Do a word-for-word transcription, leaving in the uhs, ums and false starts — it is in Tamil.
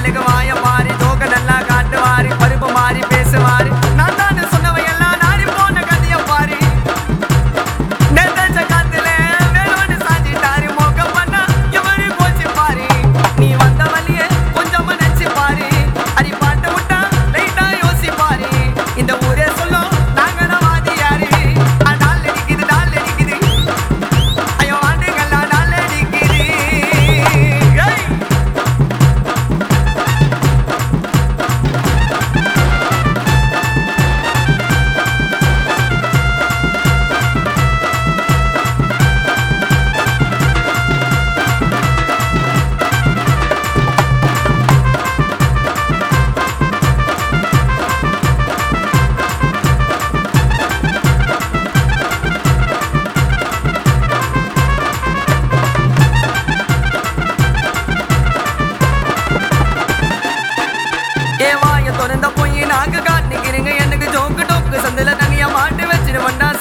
ஆளுக்கு வாய மாறி ஜோக்க நல்லா காட்டுவாரு பருப்பு மாறி பேசுவாரு நான் தான் சொன்னவை எல்லாம் நாரி போன கதைய பாரு நெஞ்ச காத்துல வேணும்னு சாஞ்சிட்டாரு மோக்க பண்ணா எவரு போச்சு பாரு நீ வந்த வழியே கொஞ்சம் நினைச்சு பாரு அடி பாட்டு விட்டா லைட்டா யோசி பாரு இந்த ஊரே சொல்லும் நாங்க தான் வாதி யாரு டால் அடிக்குது டால் அடிக்குது ஐயோ ஆண்டுகள்லாம் டால் அடிக்குது ஏய் ஏ வாய திறந்த போய் நாக்கு காட்டிக்கிறீங்க எனக்கு ஜோக்கு டோக்கு சந்தில தனியா மாட்டு வச்சிருவண்டா